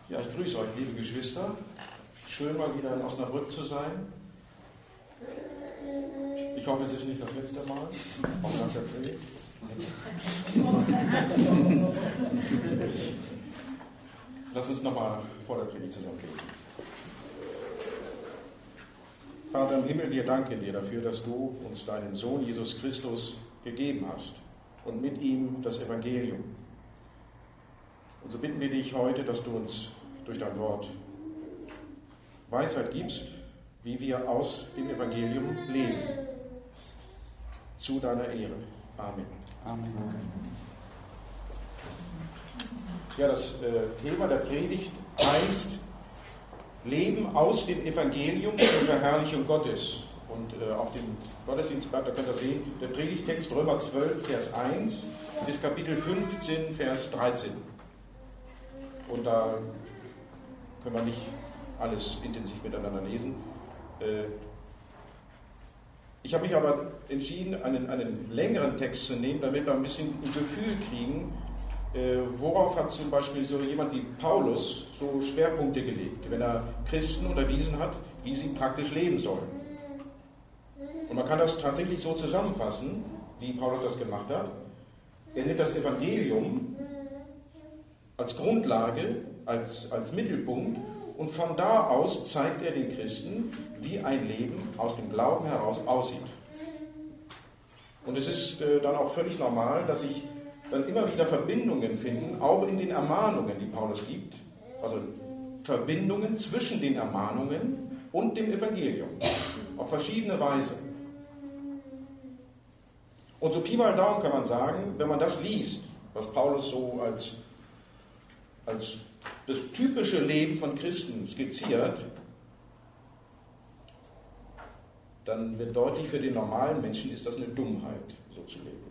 Ja, ich grüße euch, liebe Geschwister. Schön, mal wieder in Osnabrück zu sein. Ich hoffe, es ist nicht das letzte Mal, auch nach der Predigt. Lass uns nochmal vor der Predigt zusammen beten. Vater im Himmel, wir danken dir dafür, dass du uns deinen Sohn Jesus Christus gegeben hast und mit ihm das Evangelium. Und so bitten wir dich heute, dass du uns durch dein Wort Weisheit gibst, wie wir aus dem Evangelium leben. Zu deiner Ehre. Amen. Amen. Ja, das Thema der Predigt heißt Leben aus dem Evangelium zur Verherrlichung Gottes. Und auf dem Gottesdienstblatt, da könnt ihr sehen, der Predigtext Römer 12, Vers 1 bis Kapitel 15, Vers 13. Und da können wir nicht alles intensiv miteinander lesen. Ich habe mich aber entschieden, einen längeren Text zu nehmen, damit wir ein bisschen ein Gefühl kriegen, worauf hat zum Beispiel so jemand wie Paulus so Schwerpunkte gelegt, wenn er Christen unterwiesen hat, wie sie praktisch leben sollen. Und man kann das tatsächlich so zusammenfassen, wie Paulus das gemacht hat. Er nimmt das Evangelium als Grundlage, als Mittelpunkt, und von da aus zeigt er den Christen, wie ein Leben aus dem Glauben heraus aussieht. Und es ist dann auch völlig normal, dass sich dann immer wieder Verbindungen finden, auch in den Ermahnungen, die Paulus gibt. Also Verbindungen zwischen den Ermahnungen und dem Evangelium. Auf verschiedene Weise. Und so Pi mal Daumen kann man sagen, wenn man das liest, was Paulus so als das typische Leben von Christen skizziert, dann wird deutlich, für den normalen Menschen ist das eine Dummheit, so zu leben.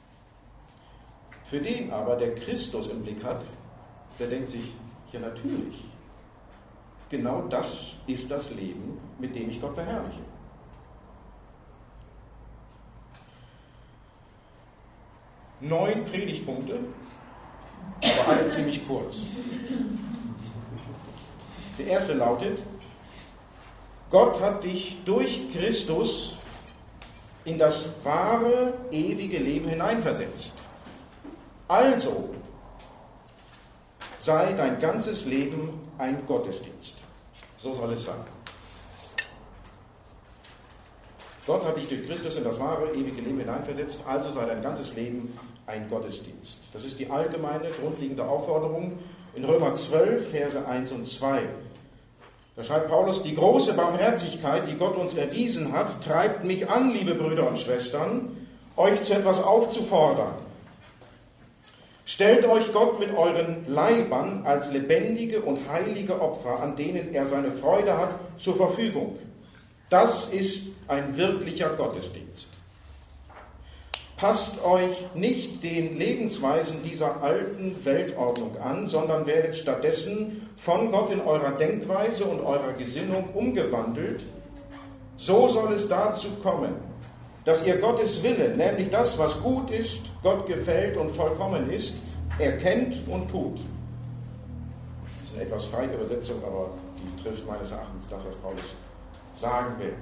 Für den aber, der Christus im Blick hat, der denkt sich, ja natürlich, genau das ist das Leben, mit dem ich Gott verherrliche. Neun Predigtpunkte, aber alle ziemlich kurz. Der erste lautet: Gott hat dich durch Christus in das wahre, ewige Leben hineinversetzt. Also sei dein ganzes Leben ein Gottesdienst. So soll es sein. Gott hat dich durch Christus in das wahre, ewige Leben hineinversetzt, also sei dein ganzes Leben ein Gottesdienst. Das ist die allgemeine, grundlegende Aufforderung in Römer 12, Verse 1 und 2. Da schreibt Paulus: Die große Barmherzigkeit, die Gott uns erwiesen hat, treibt mich an, liebe Brüder und Schwestern, euch zu etwas aufzufordern. Stellt euch Gott mit euren Leibern als lebendige und heilige Opfer, an denen er seine Freude hat, zur Verfügung. Das ist ein wirklicher Gottesdienst. Passt euch nicht den Lebensweisen dieser alten Weltordnung an, sondern werdet stattdessen von Gott in eurer Denkweise und eurer Gesinnung umgewandelt. So soll es dazu kommen, dass ihr Gottes Wille, nämlich das, was gut ist, Gott gefällt und vollkommen ist, erkennt und tut. Das ist eine etwas freie Übersetzung, aber die trifft meines Erachtens das, was Paulus sagen will.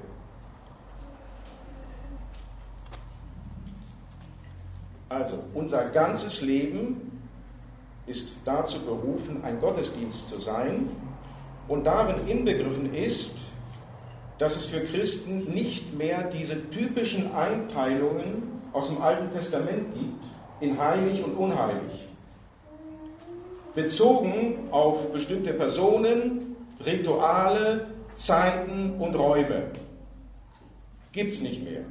Also, unser ganzes Leben ist dazu berufen, ein Gottesdienst zu sein, und darin inbegriffen ist, dass es für Christen nicht mehr diese typischen Einteilungen aus dem Alten Testament gibt, in heilig und unheilig. Bezogen auf bestimmte Personen, Rituale, Zeiten und Räume. Gibt es nicht mehr.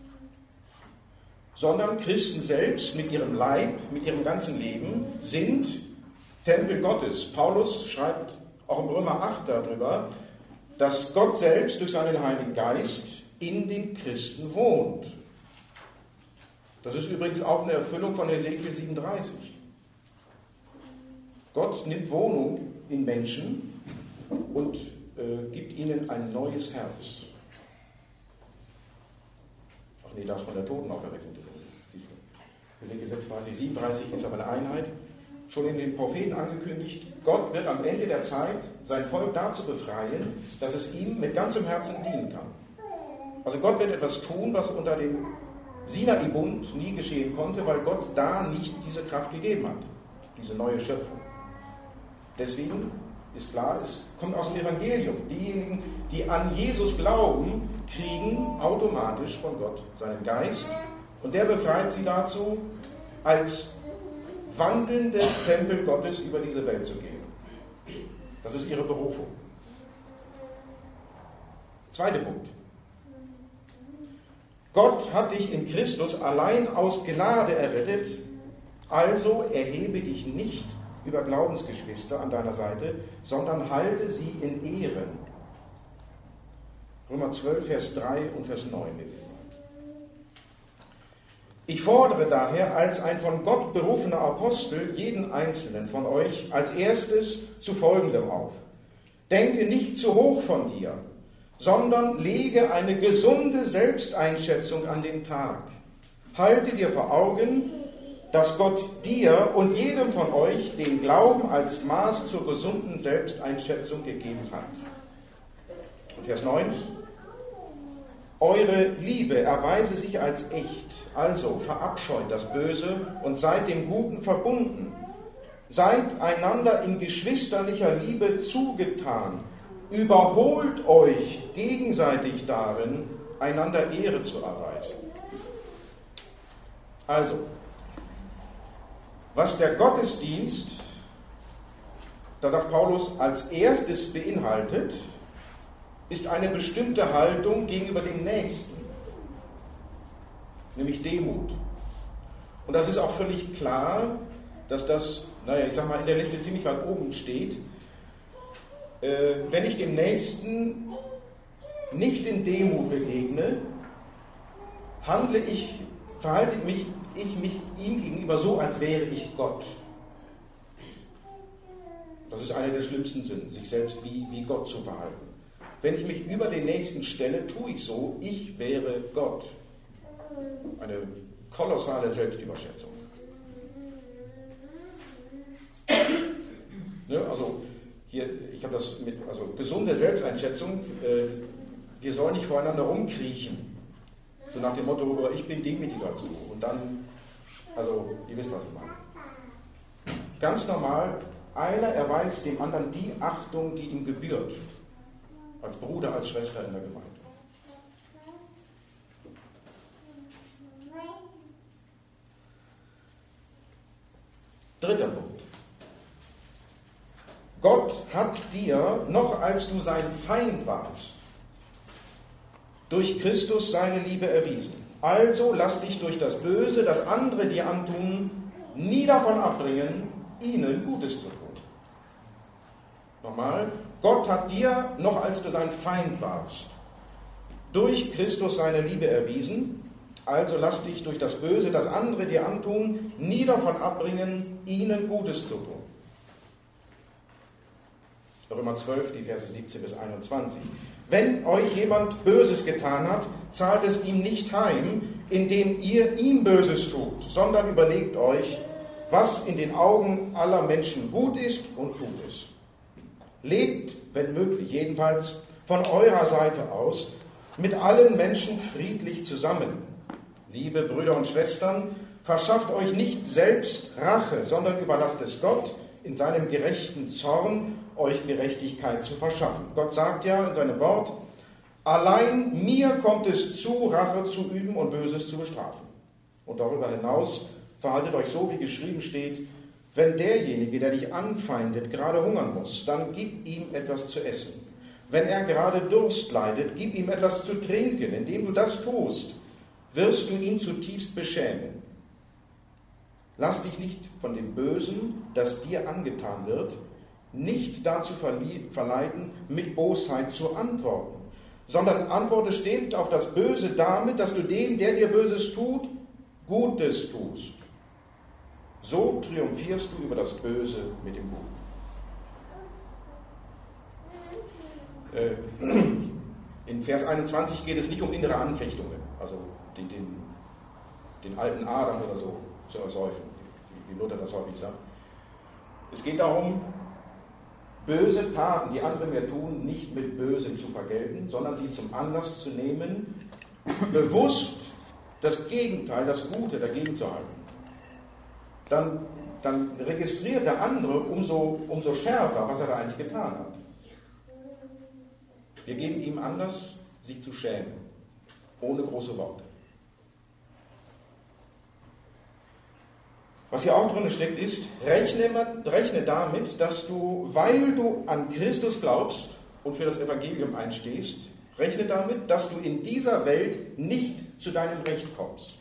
Sondern Christen selbst mit ihrem Leib, mit ihrem ganzen Leben sind Tempel Gottes. Paulus schreibt auch im Römer 8 darüber, dass Gott selbst durch seinen Heiligen Geist in den Christen wohnt. Das ist übrigens auch eine Erfüllung von Hesekiel 37. Gott nimmt Wohnung in Menschen und gibt ihnen ein neues Herz. Ach nee, das von der Totenauferweckung. Siehst du. Hesekiel 36, 37 ist aber eine Einheit. schon in den Propheten angekündigt, Gott wird am Ende der Zeit sein Volk dazu befreien, dass es ihm mit ganzem Herzen dienen kann. Also Gott wird etwas tun, was unter dem Sinai-Bund nie geschehen konnte, weil Gott da nicht diese Kraft gegeben hat, diese neue Schöpfung. Deswegen ist klar, es kommt aus dem Evangelium. Diejenigen, die an Jesus glauben, kriegen automatisch von Gott seinen Geist und der befreit sie dazu, als wandelnde Tempel Gottes über diese Welt zu gehen. Das ist ihre Berufung. Zweiter Punkt. Gott hat dich in Christus allein aus Gnade errettet, also erhebe dich nicht über Glaubensgeschwister an deiner Seite, sondern halte sie in Ehren. Römer 12, Vers 3 und Vers 9. Ich fordere daher als ein von Gott berufener Apostel jeden Einzelnen von euch als erstes zu Folgendem auf. Denke nicht zu hoch von dir, sondern lege eine gesunde Selbsteinschätzung an den Tag. Halte dir vor Augen, dass Gott dir und jedem von euch den Glauben als Maß zur gesunden Selbsteinschätzung gegeben hat. Und Vers 9. Eure Liebe erweise sich als echt, also verabscheut das Böse und seid dem Guten verbunden. Seid einander in geschwisterlicher Liebe zugetan. Überholt euch gegenseitig darin, einander Ehre zu erweisen. Also, was der Gottesdienst, da sagt Paulus, als erstes beinhaltet, ist eine bestimmte Haltung gegenüber dem Nächsten, nämlich Demut. Und das ist auch völlig klar, dass das, in der Liste ziemlich weit oben steht. Wenn ich dem Nächsten nicht in Demut begegne, verhalte ich mich ihm gegenüber so, als wäre ich Gott. Das ist eine der schlimmsten Sünden, sich selbst wie Gott zu verhalten. Wenn ich mich über den Nächsten stelle, tue ich so, ich wäre Gott. Eine kolossale Selbstüberschätzung. Also hier, ich habe das mit, gesunde Selbsteinschätzung, wir sollen nicht voreinander rumkriechen. So nach dem Motto, ich bin demütiger zu. Und dann, ihr wisst, was ich meine. Ganz normal, einer erweist dem anderen die Achtung, die ihm gebührt. Als Bruder, als Schwester in der Gemeinde. Dritter Punkt. Gott hat dir, noch als du sein Feind warst, durch Christus seine Liebe erwiesen. Also lass dich durch das Böse, das andere dir antun, nie davon abbringen, ihnen Gutes zu tun. Nochmal, Gott hat dir, noch als du sein Feind warst, durch Christus seine Liebe erwiesen. Also lass dich durch das Böse, das andere dir antun, nie davon abbringen, ihnen Gutes zu tun. Römer 12, die Verse 17 bis 21. Wenn euch jemand Böses getan hat, zahlt es ihm nicht heim, indem ihr ihm Böses tut, sondern überlegt euch, was in den Augen aller Menschen gut ist und tut es. Lebt, wenn möglich, jedenfalls von eurer Seite aus, mit allen Menschen friedlich zusammen. Liebe Brüder und Schwestern, verschafft euch nicht selbst Rache, sondern überlasst es Gott, in seinem gerechten Zorn euch Gerechtigkeit zu verschaffen. Gott sagt ja in seinem Wort, allein mir kommt es zu, Rache zu üben und Böses zu bestrafen. Und darüber hinaus verhaltet euch so, wie geschrieben steht, wenn derjenige, der dich anfeindet, gerade hungern muss, dann gib ihm etwas zu essen. Wenn er gerade Durst leidet, gib ihm etwas zu trinken. Indem du das tust, wirst du ihn zutiefst beschämen. Lass dich nicht von dem Bösen, das dir angetan wird, nicht dazu verleiten, mit Bosheit zu antworten, sondern antworte stets auf das Böse damit, dass du dem, der dir Böses tut, Gutes tust. So triumphierst du über das Böse mit dem Guten. In Vers 21 geht es nicht um innere Anfechtungen, also den alten Adam oder so zu ersäufen, wie Luther das häufig sagt. Es geht darum, böse Taten, die andere mir tun, nicht mit Bösem zu vergelten, sondern sie zum Anlass zu nehmen, bewusst das Gegenteil, das Gute dagegen zu halten. Dann registriert der andere umso schärfer, was er da eigentlich getan hat. Wir geben ihm Anlass, sich zu schämen, ohne große Worte. Was hier auch drin steckt, ist, rechne damit, dass du, weil du an Christus glaubst und für das Evangelium einstehst, rechne damit, dass du in dieser Welt nicht zu deinem Recht kommst.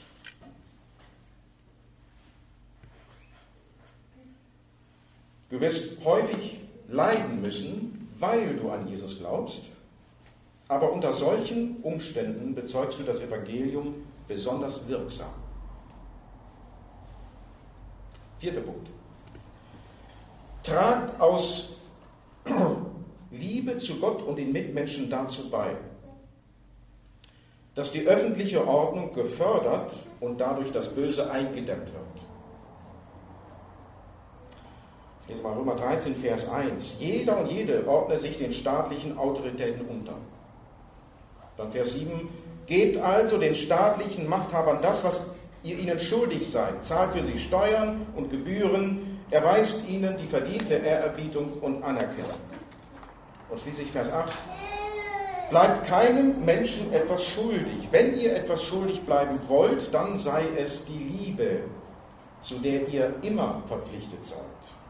Du wirst häufig leiden müssen, weil du an Jesus glaubst, aber unter solchen Umständen bezeugst du das Evangelium besonders wirksam. 4. Punkt. Tragt aus Liebe zu Gott und den Mitmenschen dazu bei, dass die öffentliche Ordnung gefördert und dadurch das Böse eingedämmt wird. Lesen wir mal Römer 13, Vers 1. Jeder und jede ordne sich den staatlichen Autoritäten unter. Dann Vers 7. Gebt also den staatlichen Machthabern das, was ihr ihnen schuldig seid. Zahlt für sie Steuern und Gebühren. Erweist ihnen die verdiente Ehrerbietung und Anerkennung. Und schließlich Vers 8. Bleibt keinem Menschen etwas schuldig. Wenn ihr etwas schuldig bleiben wollt, dann sei es die Liebe, zu der ihr immer verpflichtet seid.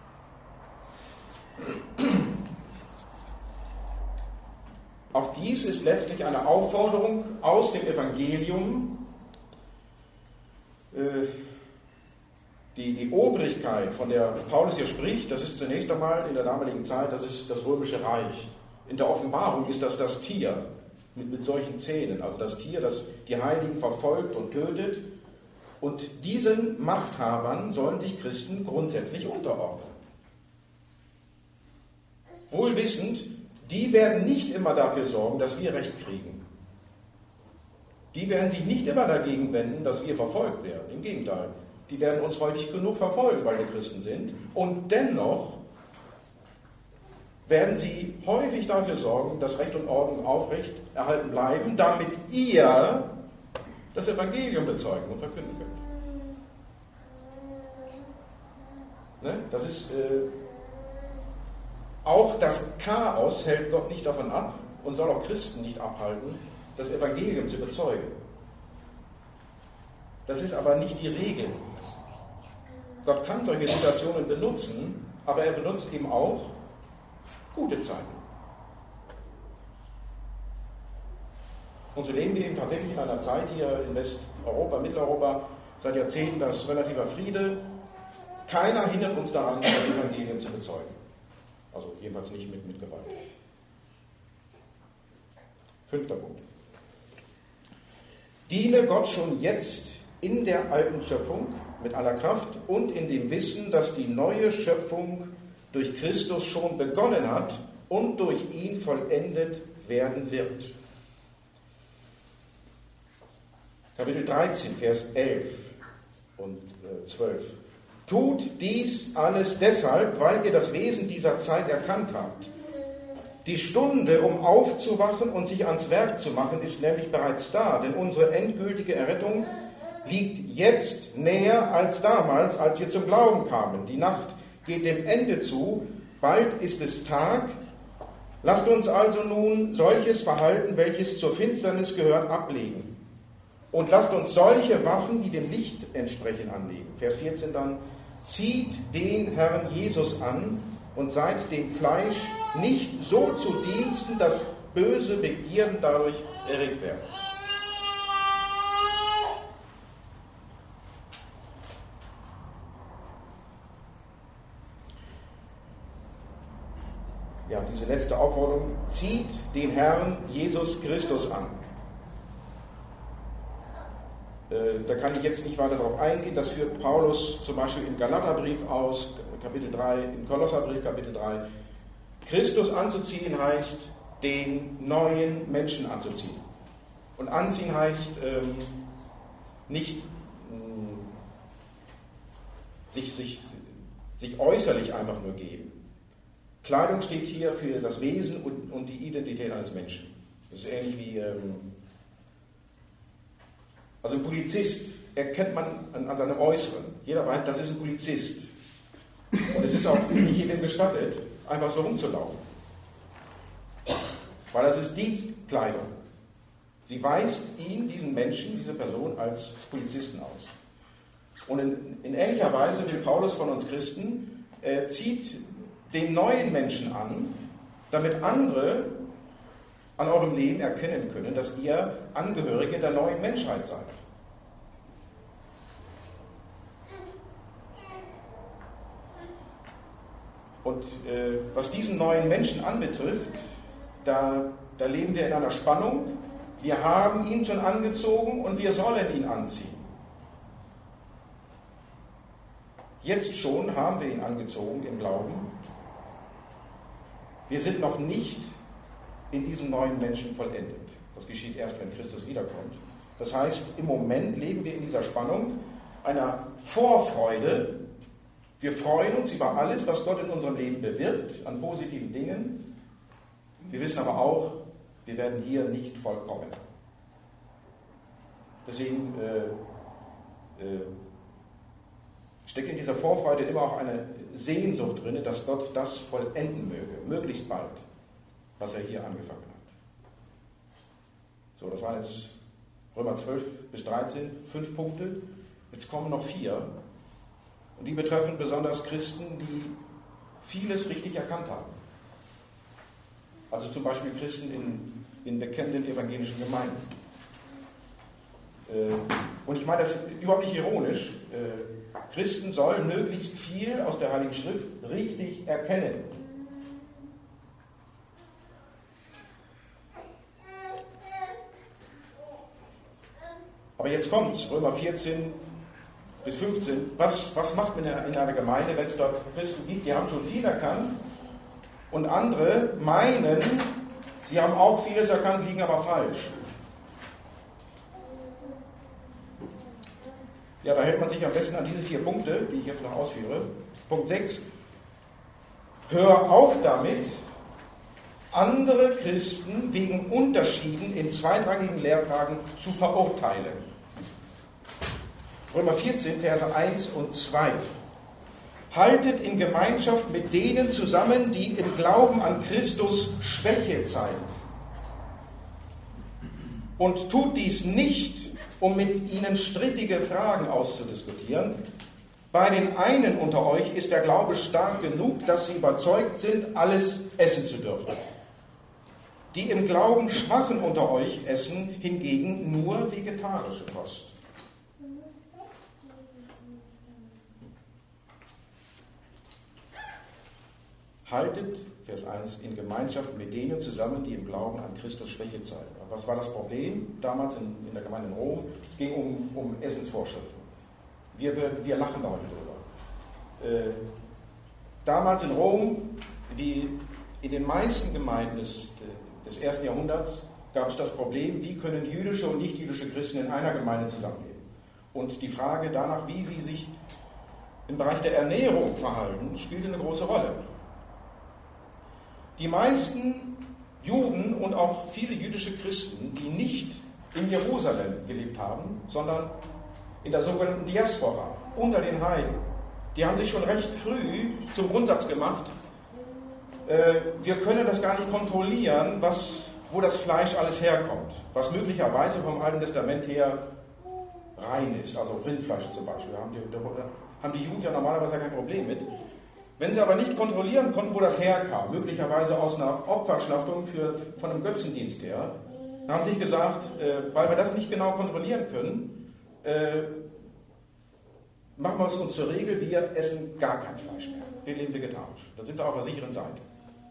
Auch dies ist letztlich eine Aufforderung aus dem Evangelium. Die Obrigkeit, von der Paulus hier spricht, das ist zunächst einmal in der damaligen Zeit, das ist das Römische Reich. In der Offenbarung ist das Tier mit solchen Zähnen, also das Tier, das die Heiligen verfolgt und tötet. Und diesen Machthabern sollen sich Christen grundsätzlich unterordnen. Wohl wissend, die werden nicht immer dafür sorgen, dass wir Recht kriegen. Die werden sich nicht immer dagegen wenden, dass wir verfolgt werden. Im Gegenteil, die werden uns häufig genug verfolgen, weil wir Christen sind. Und dennoch werden sie häufig dafür sorgen, dass Recht und Ordnung aufrecht erhalten bleiben, damit ihr das Evangelium bezeugen und verkünden könnt. Ne? Das ist... Auch das Chaos hält Gott nicht davon ab und soll auch Christen nicht abhalten, das Evangelium zu bezeugen. Das ist aber nicht die Regel. Gott kann solche Situationen benutzen, aber er benutzt eben auch gute Zeiten. Und so leben wir eben tatsächlich in einer Zeit hier in Westeuropa, Mitteleuropa, seit Jahrzehnten, das relativer Friede. Keiner hindert uns daran, das Evangelium zu bezeugen. Also jedenfalls nicht mit Gewalt. 5. Punkt. Diene Gott schon jetzt in der alten Schöpfung mit aller Kraft und in dem Wissen, dass die neue Schöpfung durch Christus schon begonnen hat und durch ihn vollendet werden wird. Kapitel 13, Vers 11 und 12. Tut dies alles deshalb, weil ihr das Wesen dieser Zeit erkannt habt. Die Stunde, um aufzuwachen und sich ans Werk zu machen, ist nämlich bereits da, denn unsere endgültige Errettung liegt jetzt näher als damals, als wir zum Glauben kamen. Die Nacht geht dem Ende zu, bald ist es Tag. Lasst uns also nun solches Verhalten, welches zur Finsternis gehört, ablegen. Und lasst uns solche Waffen, die dem Licht entsprechen, anlegen. Vers 14 dann. Zieht den Herrn Jesus an und seid dem Fleisch nicht so zu Diensten, dass böse Begierden dadurch erregt werden. Ja, diese letzte Aufforderung, zieht den Herrn Jesus Christus an. Da kann ich jetzt nicht weiter darauf eingehen. Das führt Paulus zum Beispiel im Galaterbrief aus, Kapitel 3, im Kolosserbrief, Kapitel 3. Christus anzuziehen heißt, den neuen Menschen anzuziehen. Und anziehen heißt nicht sich sich äußerlich einfach nur geben. Kleidung steht hier für das Wesen und die Identität eines Menschen. Das ist ähnlich wie, also ein Polizist erkennt man an seinem Äußeren. Jeder weiß, das ist ein Polizist. Und es ist auch nicht jedem gestattet, einfach so rumzulaufen. Weil das ist Dienstkleidung. Sie weist ihn, diesen Menschen, diese Person als Polizisten aus. Und in ähnlicher Weise will Paulus von uns Christen, zieht den neuen Menschen an, damit andere an eurem Leben erkennen können, dass ihr Angehörige der neuen Menschheit seid. Und was diesen neuen Menschen anbetrifft, da leben wir in einer Spannung. Wir haben ihn schon angezogen und wir sollen ihn anziehen. Jetzt schon haben wir ihn angezogen im Glauben. Wir sind noch nicht in diesem neuen Menschen vollendet. Das geschieht erst, wenn Christus wiederkommt. Das heißt, im Moment leben wir in dieser Spannung einer Vorfreude. Wir freuen uns über alles, was Gott in unserem Leben bewirkt, an positiven Dingen. Wir wissen aber auch, wir werden hier nicht vollkommen. Deswegen steckt in dieser Vorfreude immer auch eine Sehnsucht drin, dass Gott das vollenden möge, möglichst bald, was er hier angefangen hat. So, das waren jetzt Römer 12 bis 13, 5 Punkte. Jetzt kommen noch 4. Und die betreffen besonders Christen, die vieles richtig erkannt haben. Also zum Beispiel Christen in bekennenden evangelischen Gemeinden. Und ich meine das überhaupt nicht ironisch. Christen sollen möglichst viel aus der Heiligen Schrift richtig erkennen. Aber jetzt kommt's, Römer 14 bis 15. Was macht man in einer Gemeinde, wenn es dort Christen gibt, die haben schon viel erkannt und andere meinen, sie haben auch vieles erkannt, liegen aber falsch. Ja, da hält man sich am besten an diese 4 Punkte, die ich jetzt noch ausführe. Punkt 6. Hör auf damit, andere Christen wegen Unterschieden in zweitrangigen Lehrfragen zu verurteilen. Römer 14, Verse 1 und 2. Haltet in Gemeinschaft mit denen zusammen, die im Glauben an Christus Schwäche zeigen. Und tut dies nicht, um mit ihnen strittige Fragen auszudiskutieren. Bei den einen unter euch ist der Glaube stark genug, dass sie überzeugt sind, alles essen zu dürfen. Die im Glauben Schwachen unter euch essen hingegen nur vegetarische Kost. Haltet, Vers 1, in Gemeinschaft mit denen zusammen, die im Glauben an Christus Schwäche zeigen. Was war das Problem damals in der Gemeinde in Rom? Es ging um Essensvorschriften. Wir lachen da heute drüber. Damals in Rom, wie in den meisten Gemeinden des 1. Jahrhunderts, gab es das Problem, wie können jüdische und nicht-jüdische Christen in einer Gemeinde zusammenleben. Und die Frage danach, wie sie sich im Bereich der Ernährung verhalten, spielte eine große Rolle. Die meisten Juden und auch viele jüdische Christen, die nicht in Jerusalem gelebt haben, sondern in der sogenannten Diaspora, unter den Heiden, die haben sich schon recht früh zum Grundsatz gemacht, wir können das gar nicht kontrollieren, wo das Fleisch alles herkommt, was möglicherweise vom Alten Testament her rein ist, also Rindfleisch zum Beispiel, da haben die Juden ja normalerweise kein Problem mit. Wenn sie aber nicht kontrollieren konnten, wo das herkam, möglicherweise aus einer Opferschlachtung von einem Götzendienst her, dann haben sie sich gesagt, weil wir das nicht genau kontrollieren können, machen wir es uns zur Regel, wir essen gar kein Fleisch mehr. Wir leben vegetarisch. Da sind wir auf der sicheren Seite.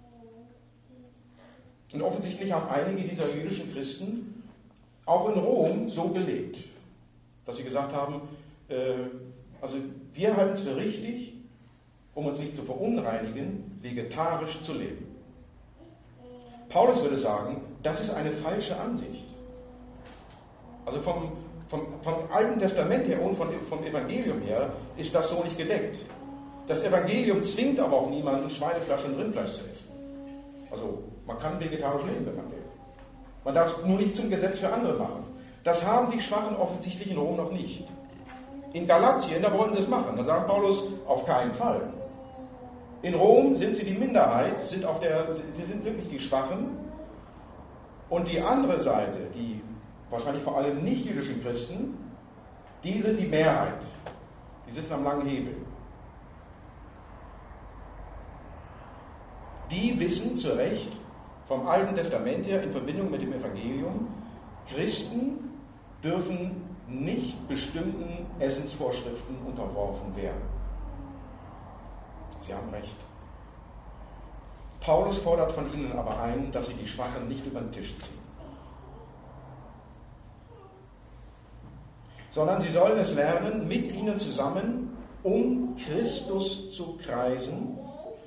Und offensichtlich haben einige dieser jüdischen Christen auch in Rom so gelebt, dass sie gesagt haben, also wir halten es für richtig, um uns nicht zu verunreinigen, vegetarisch zu leben. Paulus würde sagen, das ist eine falsche Ansicht. Also vom Alten Testament her und vom Evangelium her ist das so nicht gedeckt. Das Evangelium zwingt aber auch niemanden, Schweinefleisch und Rindfleisch zu essen. Also man kann vegetarisch leben, wenn man will. Man darf es nur nicht zum Gesetz für andere machen. Das haben die Schwachen offensichtlich in Rom noch nicht. In Galatien, da wollen sie es machen. Da sagt Paulus, auf keinen Fall. In Rom sind sie die Minderheit, sie sind wirklich die Schwachen. Und die andere Seite, die wahrscheinlich vor allem nicht-jüdischen Christen, die sind die Mehrheit. Die sitzen am langen Hebel. Die wissen zu Recht vom Alten Testament her in Verbindung mit dem Evangelium, Christen dürfen nicht bestimmten Essensvorschriften unterworfen werden. Sie haben recht. Paulus fordert von ihnen aber ein, dass sie die Schwachen nicht über den Tisch ziehen, sondern sie sollen es lernen, mit ihnen zusammen um Christus zu kreisen,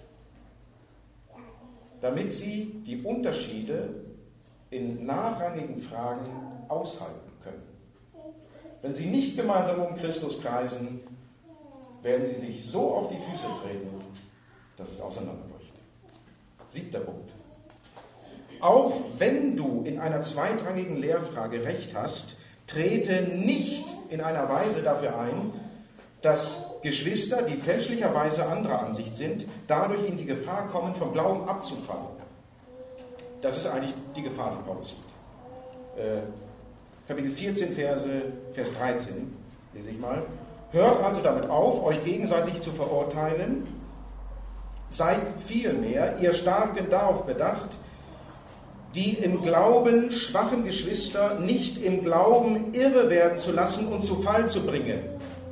damit sie die Unterschiede in nachrangigen Fragen aushalten können. Wenn sie nicht gemeinsam um Christus kreisen, werden sie sich so auf die Füße treten, dass es auseinanderbricht. 7. Punkt. Auch wenn du in einer zweitrangigen Lehrfrage Recht hast, trete nicht in einer Weise dafür ein, dass Geschwister, die fälschlicherweise anderer Ansicht sind, dadurch in die Gefahr kommen, vom Glauben abzufallen. Das ist eigentlich die Gefahr, die Paulus sieht. Kapitel 14, Vers 13, lese ich mal. Hört also damit auf, euch gegenseitig zu verurteilen. Seid vielmehr, ihr Starken, darauf bedacht, die im Glauben schwachen Geschwister nicht im Glauben irre werden zu lassen und zu Fall zu bringen.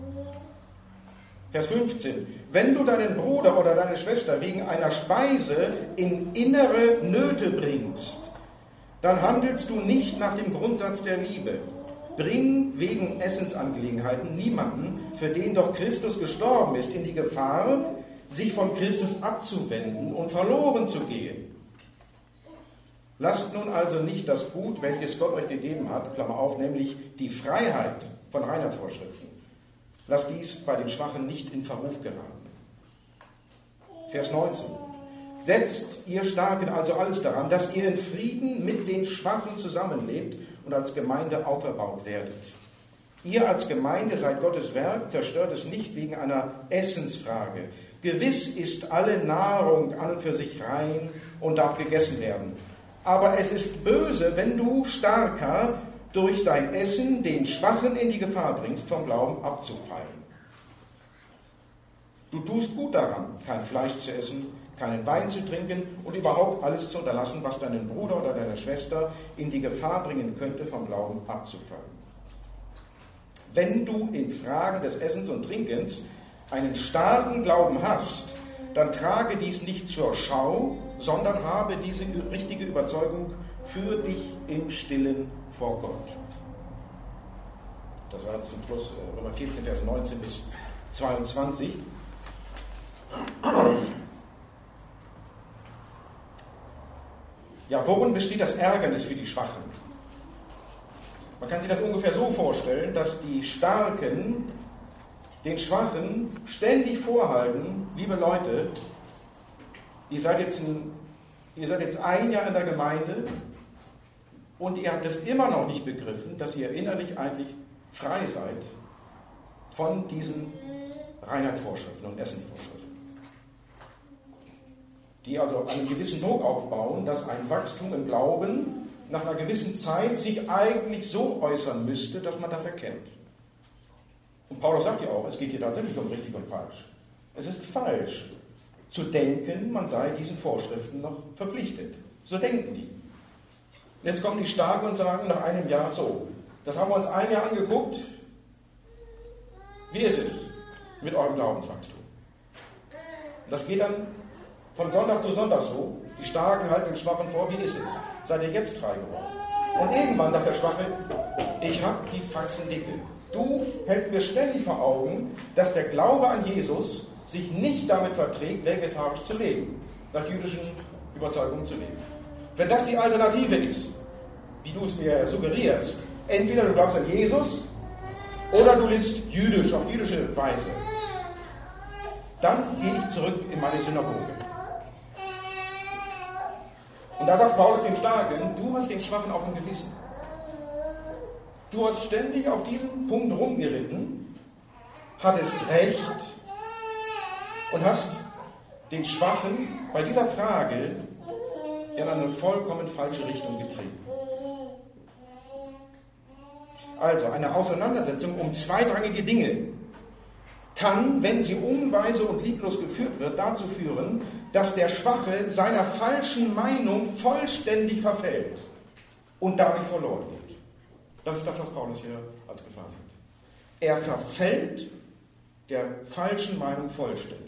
Vers 15. Wenn du deinen Bruder oder deine Schwester wegen einer Speise in innere Nöte bringst, dann handelst du nicht nach dem Grundsatz der Liebe. Bring wegen Essensangelegenheiten niemanden, für den doch Christus gestorben ist, in die Gefahr, sich von Christus abzuwenden und verloren zu gehen. Lasst nun also nicht das Gut, welches Gott euch gegeben hat, Klammer auf, nämlich die Freiheit von Reinheitsvorschriften, lasst dies bei den Schwachen nicht in Verruf geraten. Vers 19. Setzt ihr Starken also alles daran, dass ihr in Frieden mit den Schwachen zusammenlebt und als Gemeinde auferbaut werdet. Ihr als Gemeinde seid Gottes Werk, zerstört es nicht wegen einer Essensfrage. Gewiss ist alle Nahrung an und für sich rein und darf gegessen werden. Aber es ist böse, wenn du, Starker, durch dein Essen den Schwachen in die Gefahr bringst, vom Glauben abzufallen. Du tust gut daran, kein Fleisch zu essen, keinen Wein zu trinken und überhaupt alles zu unterlassen, was deinen Bruder oder deine Schwester in die Gefahr bringen könnte, vom Glauben abzufallen. Wenn du in Fragen des Essens und Trinkens einen starken Glauben hast, dann trage dies nicht zur Schau, sondern habe diese richtige Überzeugung für dich im Stillen vor Gott. Das war jetzt zum Schluss Römer 14, Vers 19 bis 22. Ja, worin besteht das Ärgernis für die Schwachen? Man kann sich das ungefähr so vorstellen, dass die Starken den Schwachen ständig vorhalten, liebe Leute, ihr seid jetzt ein Jahr in der Gemeinde und ihr habt es immer noch nicht begriffen, dass ihr innerlich eigentlich frei seid von diesen Reinheitsvorschriften und Essensvorschriften, die also einen gewissen Druck aufbauen, dass ein Wachstum im Glauben nach einer gewissen Zeit sich eigentlich so äußern müsste, dass man das erkennt. Und Paulus sagt ja auch, es geht hier tatsächlich um richtig und falsch. Es ist falsch zu denken, man sei diesen Vorschriften noch verpflichtet. So denken die. Und jetzt kommen die Starken und sagen nach einem Jahr so, das haben wir uns ein Jahr angeguckt, wie ist es mit eurem Glaubenswachstum? Und das geht dann von Sonntag zu Sonntag so. Die Starken halten den Schwachen vor, wie ist es? Seid ihr jetzt frei geworden? Und irgendwann sagt der Schwache, ich habe die Faxen dicke. Du hältst mir ständig vor Augen, dass der Glaube an Jesus sich nicht damit verträgt, vegetarisch zu leben, nach jüdischen Überzeugungen zu leben. Wenn das die Alternative ist, wie du es mir suggerierst, entweder du glaubst an Jesus oder du lebst jüdisch, auf jüdische Weise, dann gehe ich zurück in meine Synagoge. Und da sagt Paulus dem Starken, du hast den Schwachen auf dem Gewissen. Du hast ständig auf diesen Punkt rumgeritten, hattest recht und hast den Schwachen bei dieser Frage in eine vollkommen falsche Richtung getrieben. Also eine Auseinandersetzung um zweitrangige Dinge kann, wenn sie unweise und lieblos geführt wird, dazu führen, dass der Schwache seiner falschen Meinung vollständig verfällt und dadurch verloren geht. Das ist das, was Paulus hier als Gefahr sieht. Er verfällt der falschen Meinung vollständig.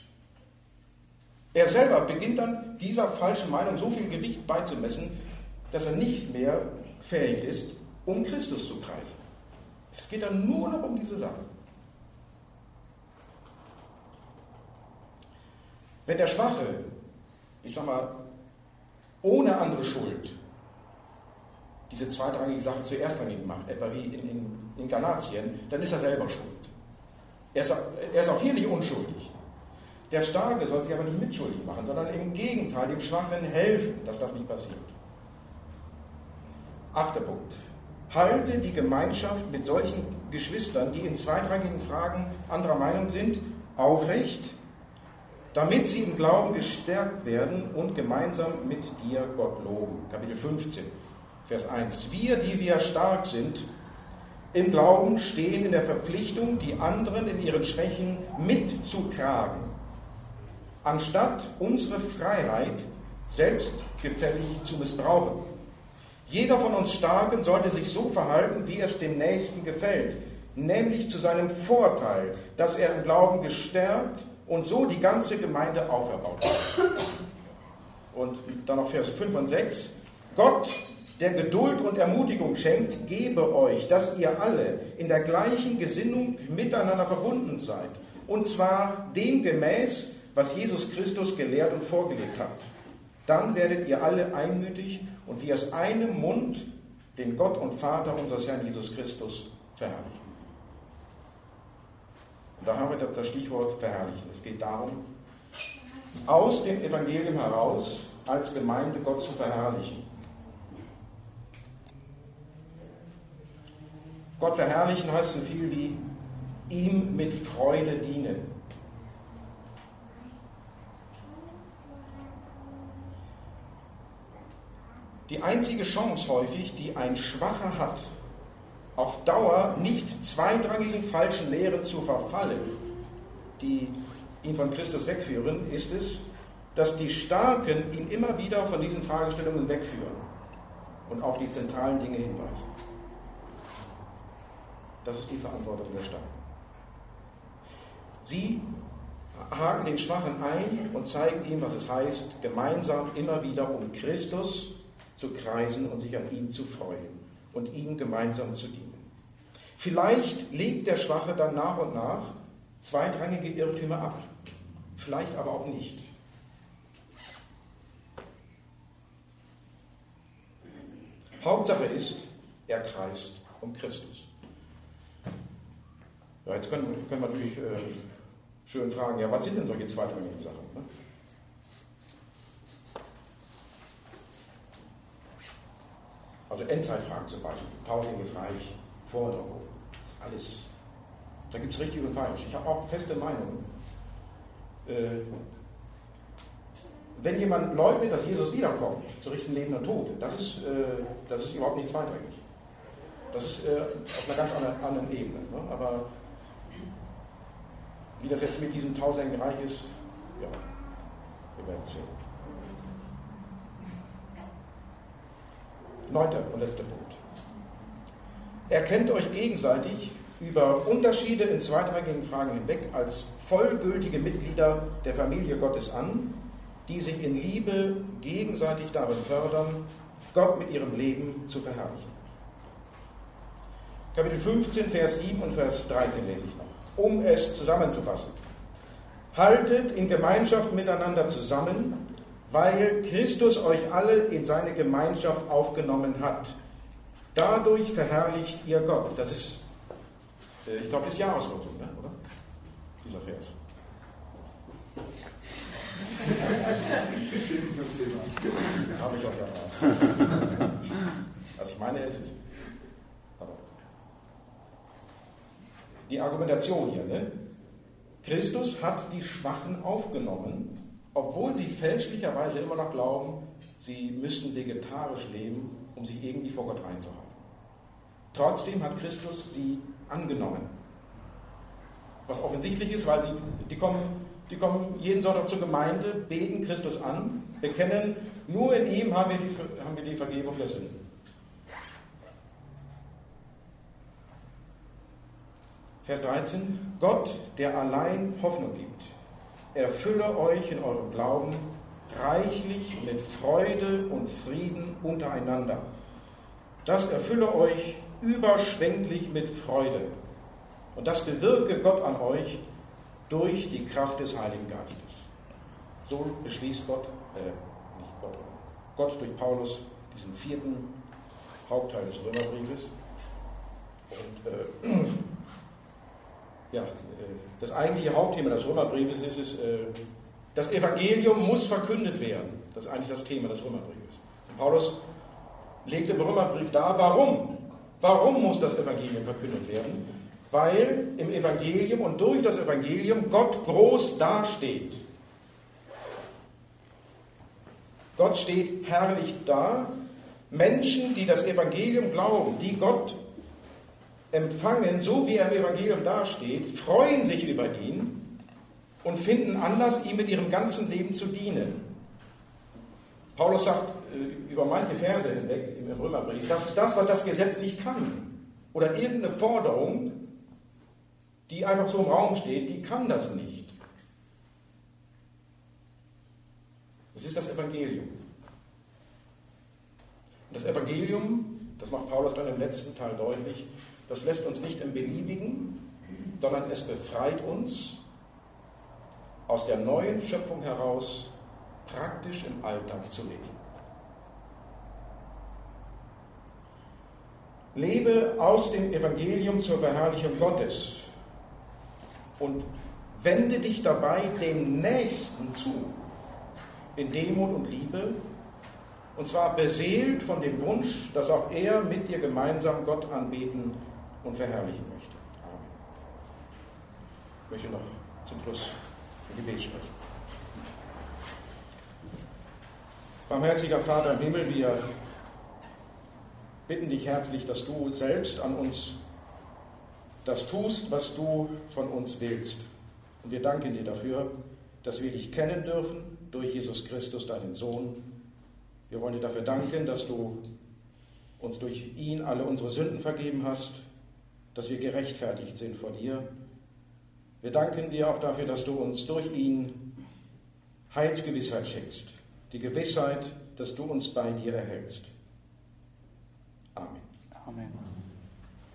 Er selber beginnt dann dieser falschen Meinung so viel Gewicht beizumessen, dass er nicht mehr fähig ist, um Christus zu preisen. Es geht dann nur noch um diese Sache. Wenn der Schwache, ich sag mal, ohne andere Schuld diese zweitrangige Sache zur erstrangigen macht, etwa wie in Galatien, dann ist er selber schuld. Er ist auch hier nicht unschuldig. Der Starke soll sich aber nicht mitschuldig machen, sondern im Gegenteil dem Schwachen helfen, dass das nicht passiert. 8. Punkt. Halte die Gemeinschaft mit solchen Geschwistern, die in zweitrangigen Fragen anderer Meinung sind, aufrecht, damit sie im Glauben gestärkt werden und gemeinsam mit dir Gott loben. Kapitel 15, Vers 1. Wir, die wir stark sind, im Glauben stehen in der Verpflichtung, die anderen in ihren Schwächen mitzutragen, anstatt unsere Freiheit selbstgefällig zu missbrauchen. Jeder von uns Starken sollte sich so verhalten, wie es dem Nächsten gefällt, nämlich zu seinem Vorteil, dass er im Glauben gestärkt und so die ganze Gemeinde auferbaut wird. Und dann noch Verse 5 und 6. Gott, der Geduld und Ermutigung schenkt, gebe euch, dass ihr alle in der gleichen Gesinnung miteinander verbunden seid. Und zwar dem gemäß, was Jesus Christus gelehrt und vorgelebt hat. Dann werdet ihr alle einmütig und wie aus einem Mund den Gott und Vater unseres Herrn Jesus Christus verherrlichen. Und da haben wir das Stichwort verherrlichen. Es geht darum, aus dem Evangelium heraus als Gemeinde Gott zu verherrlichen. Gott verherrlichen heißt so viel wie ihm mit Freude dienen. Die einzige Chance häufig, die ein Schwacher hat, auf Dauer nicht zweitrangigen falschen Lehren zu verfallen, die ihn von Christus wegführen, ist es, dass die Starken ihn immer wieder von diesen Fragestellungen wegführen und auf die zentralen Dinge hinweisen. Das ist die Verantwortung der Starken. Sie haken den Schwachen ein und zeigen ihm, was es heißt, gemeinsam immer wieder um Christus zu kreisen und sich an ihm zu freuen und ihm gemeinsam zu dienen. Vielleicht legt der Schwache dann nach und nach zweitrangige Irrtümer ab, vielleicht aber auch nicht. Hauptsache ist, er kreist um Christus. Ja, jetzt können wir natürlich schön fragen, ja, was sind denn solche zweitrangigen Sachen? Ne? Also Endzeitfragen zum Beispiel, tausendjähriges Reich, Forderung, das ist alles, da gibt es richtig und falsch. Ich habe auch feste Meinungen. Wenn jemand leugnet, dass Jesus wiederkommt, zu richten Leben und Tod, das ist überhaupt nicht zweitrangig. Das ist auf einer ganz anderen Ebene. Ne? Aber wie das jetzt mit diesem tausendjährigen Reich ist, ja, wir werden sehen. 9. und letzter Punkt. Erkennt euch gegenseitig über Unterschiede in zweitrangigen Fragen hinweg als vollgültige Mitglieder der Familie Gottes an, die sich in Liebe gegenseitig darin fördern, Gott mit ihrem Leben zu verherrlichen. Kapitel 15, Vers 7 und Vers 13 lese ich noch, um es zusammenzufassen. Haltet in Gemeinschaft miteinander zusammen, weil Christus euch alle in seine Gemeinschaft aufgenommen hat. Dadurch verherrlicht ihr Gott. Das ist, ich glaube, ist Jahreslosung, ne? Oder? Dieser Vers. Habe ich auch erwartet. Was ich meine ist, die Argumentation hier, ne? Christus hat die Schwachen aufgenommen, obwohl sie fälschlicherweise immer noch glauben, sie müssten vegetarisch leben, um sich irgendwie vor Gott reinzuhalten. Trotzdem hat Christus sie angenommen. Was offensichtlich ist, weil die kommen jeden Sonntag zur Gemeinde, beten Christus an, bekennen, nur in ihm haben wir die Vergebung der Sünden. Vers 13, Gott, der allein Hoffnung gibt, erfülle euch in eurem Glauben reichlich mit Freude und Frieden untereinander. Das erfülle euch überschwänglich mit Freude. Und das bewirke Gott an euch durch die Kraft des Heiligen Geistes. So beschließt Gott durch Paulus diesen 4. Hauptteil des Römerbriefes. Und das eigentliche Hauptthema des Römerbriefes ist es, das Evangelium muss verkündet werden. Das ist eigentlich das Thema des Römerbriefes. Und Paulus legt im Römerbrief dar, warum. Warum muss das Evangelium verkündet werden? Weil im Evangelium und durch das Evangelium Gott groß dasteht. Gott steht herrlich da. Menschen, die das Evangelium glauben, die Gott empfangen, so wie er im Evangelium dasteht, freuen sich über ihn und finden Anlass, ihm mit ihrem ganzen Leben zu dienen. Paulus sagt über manche Verse hinweg im Römerbrief, das ist das, was das Gesetz nicht kann. Oder irgendeine Forderung, die einfach so im Raum steht, die kann das nicht. Das ist das Evangelium. Und das Evangelium, das macht Paulus dann im letzten Teil deutlich, das lässt uns nicht im Beliebigen, sondern es befreit uns aus der neuen Schöpfung heraus, praktisch im Alltag zu leben. Lebe aus dem Evangelium zur Verherrlichung Gottes und wende dich dabei dem Nächsten zu, in Demut und Liebe, und zwar beseelt von dem Wunsch, dass auch er mit dir gemeinsam Gott anbeten und verherrlichen möchte. Amen. Ich möchte noch zum Schluss ein Gebet sprechen. Barmherziger Vater im Himmel, wir bitten dich herzlich, dass du selbst an uns das tust, was du von uns willst. Und wir danken dir dafür, dass wir dich kennen dürfen durch Jesus Christus, deinen Sohn. Wir wollen dir dafür danken, dass du uns durch ihn alle unsere Sünden vergeben hast, dass wir gerechtfertigt sind vor dir. Wir danken dir auch dafür, dass du uns durch ihn Heilsgewissheit schenkst, die Gewissheit, dass du uns bei dir erhältst. Amen. Amen.